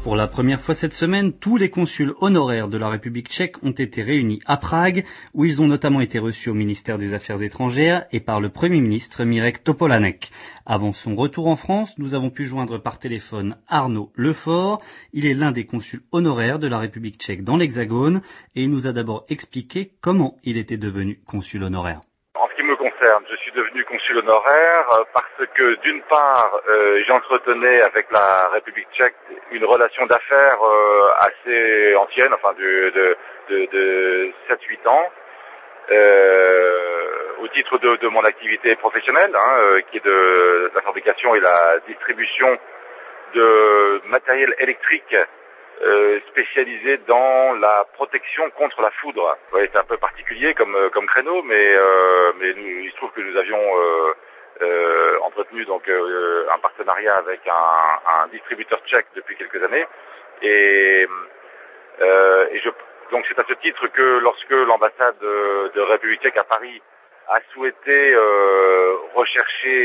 Pour la première fois cette semaine, tous les consuls honoraires de la République tchèque ont été réunis à Prague, où ils ont notamment été reçus au ministère des Affaires étrangères et par le Premier ministre Mirek Topolánek. Avant son retour en France, nous avons pu joindre par téléphone Arnaud Lefort. Il est l'un des consuls honoraires de la République tchèque dans l'Hexagone et il nous a d'abord expliqué comment il était devenu consul honoraire. En ce qui me concerne, je suis devenu consul honoraire parce que d'une part, j'entretenais avec la République tchèque une relation d'affaires assez ancienne, enfin de 7-8 ans, au titre de mon activité professionnelle, qui est de la fabrication et la distribution de matériel électrique spécialisé dans la protection contre la foudre. Ouais, c'est un peu particulier comme créneau, mais il se trouve que nous avions entretenu donc un partenariat avec un distributeur tchèque depuis quelques années, donc c'est à ce titre que lorsque l'ambassade de République tchèque à Paris a souhaité rechercher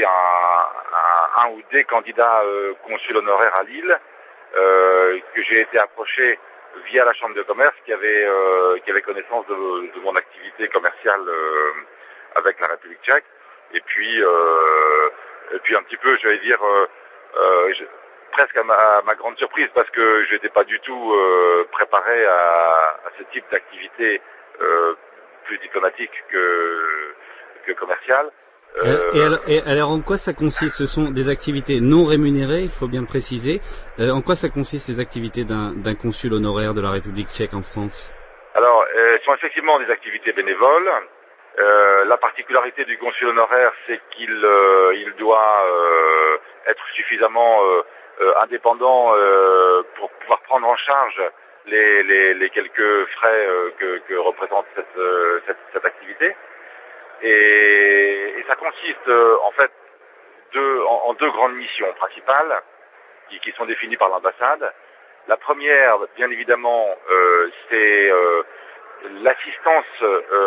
un ou des candidats consuls honoraires à Lille, que j'ai été approché via la Chambre de commerce qui avait connaissance de mon activité commerciale avec la République tchèque, et puis un petit peu, je vais dire, presque à ma grande surprise, parce que je n'étais pas du tout préparé à ce type d'activité plus diplomatique que commerciale. Et alors, en quoi ça consiste? Ce sont des activités non rémunérées, il faut bien le préciser. En quoi ça consiste ces activités d'un consul honoraire de la République tchèque en France? Alors, ce sont effectivement des activités bénévoles. La particularité du consul honoraire, c'est qu'il doit être suffisamment indépendant pour pouvoir prendre en charge les quelques frais que représente cette activité. Et ça consiste en fait en deux grandes missions principales qui sont définies par l'ambassade. La première, bien évidemment, c'est l'assistance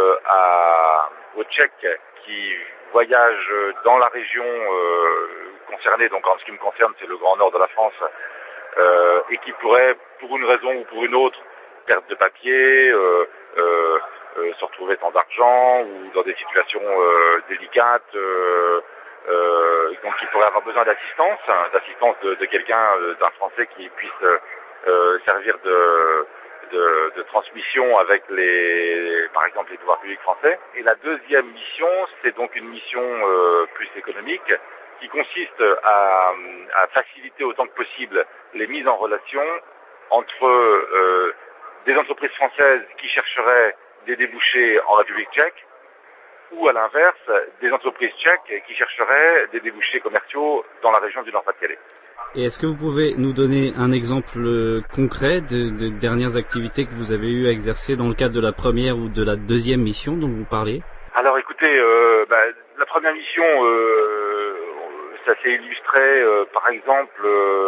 aux Tchèques qui voyagent dans la région concernée. Donc en ce qui me concerne, c'est le Grand Nord de la France, et qui pourraient, pour une raison ou pour une autre, perdre de papier, se retrouver sans argent ou dans des situations délicates, donc il pourrait avoir besoin d'assistance de quelqu'un, d'un Français qui puisse servir de transmission avec par exemple les pouvoirs publics français. Et la deuxième mission, c'est donc une mission plus économique qui consiste à faciliter autant que possible les mises en relation entre des entreprises françaises qui chercheraient des débouchés en République tchèque, ou à l'inverse, des entreprises tchèques qui chercheraient des débouchés commerciaux dans la région du Nord-Pas-de-Calais. Et est-ce que vous pouvez nous donner un exemple concret de dernières activités que vous avez eu à exercer dans le cadre de la première ou de la deuxième mission dont vous parlez? Alors écoutez, la première mission, ça s'est illustré par exemple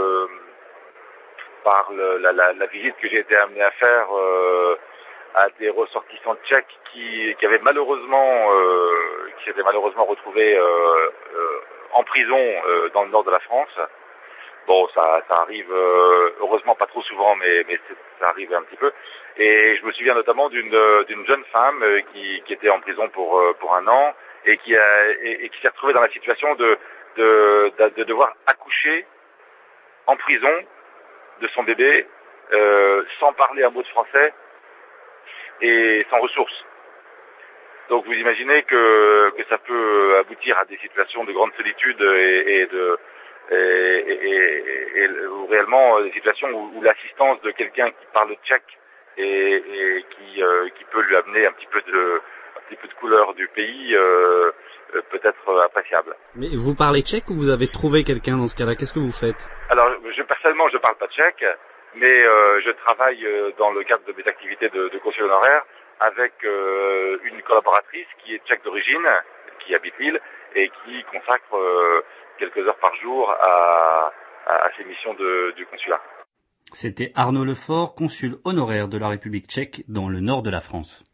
par la visite que j'ai été amené à faire à des ressortissants tchèques qui s'étaient malheureusement retrouvés en prison dans le nord de la France. Bon, ça arrive heureusement pas trop souvent, mais ça arrive un petit peu. Et je me souviens notamment d'une jeune femme qui était en prison pour un an et qui s'est retrouvée dans la situation de devoir accoucher en prison de son bébé sans parler un mot de français et sans ressources. Donc vous imaginez que ça peut aboutir à des situations de grande solitude ou réellement des situations où l'assistance de quelqu'un qui parle tchèque et qui peut lui amener un petit peu de couleur du pays peut être appréciable. Mais vous parlez tchèque ou vous avez trouvé quelqu'un dans ce cas-là? Qu'est-ce que vous faites? Alors personnellement je parle pas tchèque, mais je travaille dans le cadre de mes activités de consul honoraire avec une collaboratrice qui est tchèque d'origine, qui habite Lille et qui consacre quelques heures par jour à ces missions du consulat. C'était Arnaud Lefort, consul honoraire de la République tchèque dans le nord de la France.